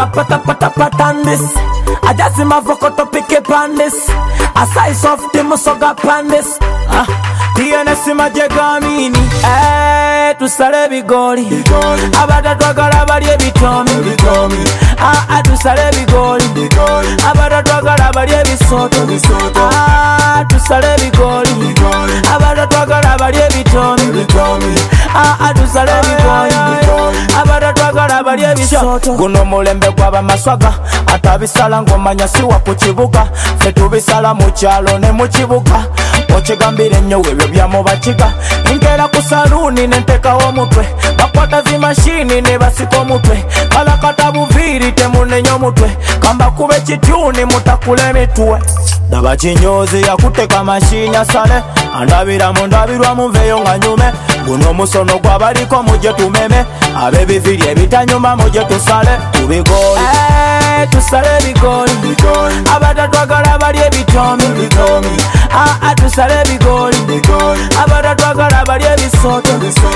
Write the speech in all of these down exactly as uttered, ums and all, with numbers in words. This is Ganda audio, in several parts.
tapa tapa tapa tandis. Ajazima vokoto pike pandis. Asai softi musoga pandis. Ah, tienesi majegamini. Eh, tusale bigoli. Abada twagala balye bitomi. Ah, ah, tusale bigoli. Abada twagala balye bisoto. Ah, tusale bigoli. Abada twagala balye bitomi. Ah, ah, tusale bigoli. Abada twagala balye bisoto. Guno mulembe gwaba maswaga. Atabisala ngomanya siwa ku kibuga. Ffe tubisala mu kyalo ne mu kibuga. Okigambira ennyo ebyo byamu bakiga. Nkera ku saluni ne ntekawo omutwe. Bakwata zi mashini ne basika omutwe. Kalakata buviiri temunenya omutwe. Kamba kube kityuni mutakula emitwe. Daba kinyozi yakuteka mashini asale. Andabira mu ndabirwa muveeyo nga nyume. Guno musono gwabaliko mujje tumeme. Ab'ebiviri ebitanyuma mujje tusale tubigoli. Eh, tusale bigoli. Abada twagala balye bitomi. Ah, ah, tusale bigoli. Abada twagala balye bisoto.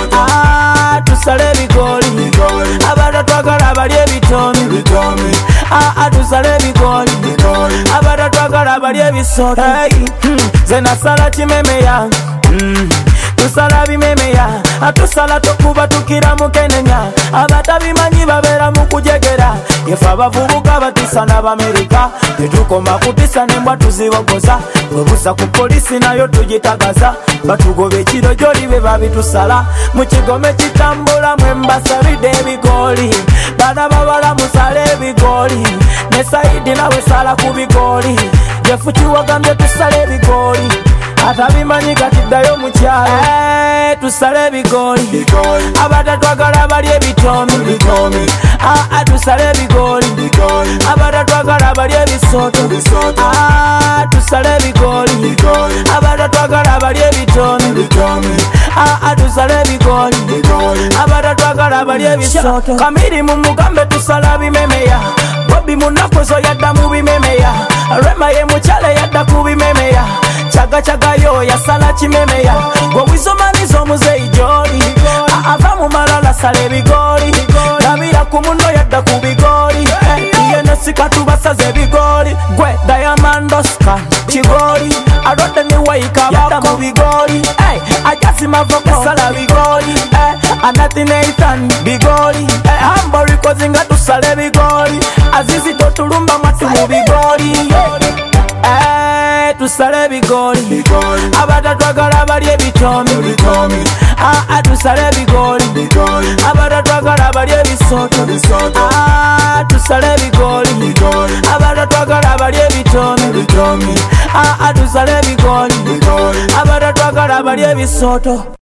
Ah, tusale bigoli. Abada twagala balye bitomi. Ah, ah, tusale bigoli. Abada twagala balye bisoto. Hey, hmm, zena sala chimeme ya. Hmm, tusala bimeme ya. Atusala tukuba tukira mukenenya. Abatabimanyi babera mukujegera. Yefa abavubuka batisa n'Abamerika. Tetukoma kutisa nembwa tuzibogoza. Webusa ku polisi nayo tugitagaza. Batugoba ekiro gyoli be babitusala. Mu kigome kitambula mwembasabidde ebigoli. Bana babala musale ebigoli. Ne Saidi nawe sala ku bigoli. Yefu kiwagambye tusale ebigoli. Atabimanyi kati ddayo mu kyalo. Eh, tusale ebigoli. Abada twagala balye bitomi. Ah, ah, tusale ebigoli. Abada twagala balye bisoto. Ah, tusale ebigoli. Abada twagala balye bitomi. Ah, ah, tusale ebigoli. Abada twagala balye bisoto. Kamiri mu mugambe tusala bimemeya. Bobi munakozo yadda mu bimemeya. Rema ye mukyale yadda ku bimemeya. Chaga chaga yo yasala kimemeya. Gobizomanizo omuzeyi gyoli. Ava mu malala sale bigoli. Nabira ku muno yadda ku bigoli. Yene sika tubasaze bigoli. Gwe Diamond Oscar kigoli. Arote ni waika yadda mu bigoli. Ajasi mavoko sala bigoli. Anati Nathan bigoli. Hambori kozinga tusale bigoli. Azizi totulumba matu mu bigoli. Eh, tusale bigoli. Abada twagala balye bitomi. Ah, ah, tusale bigoli. Abada twagala balye bisoto. Ah, tusale bigoli. Abada twagala balye bitomi. Ah, ah, tusale bigoli. Abada twagala balye bisoto.